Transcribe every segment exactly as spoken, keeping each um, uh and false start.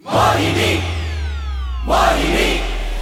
Wahini, Wahini.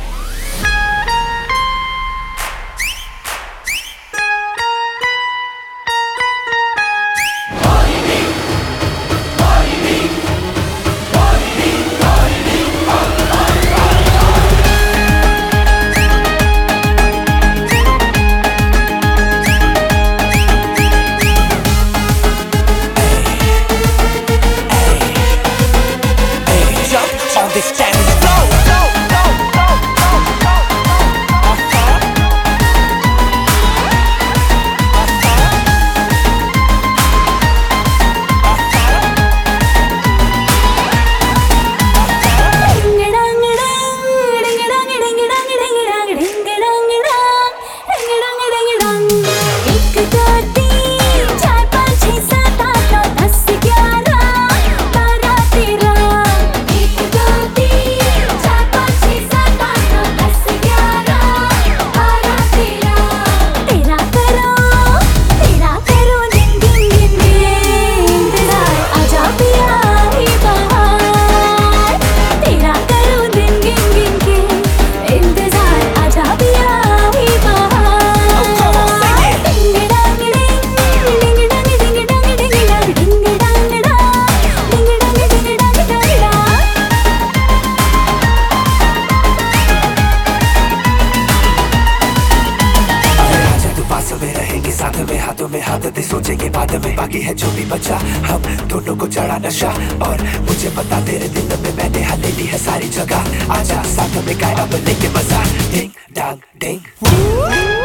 साथ में हाथों में हाथ दे सोचेंगे बाद में बाकी है जो भी बचा हम दोनों को चढ़ा नशा और मुझे पता तेरे दिल में मैंने हले ली है सारी जगह आजा साथ में गाए अब लेके मजा डिंग डांग डिंग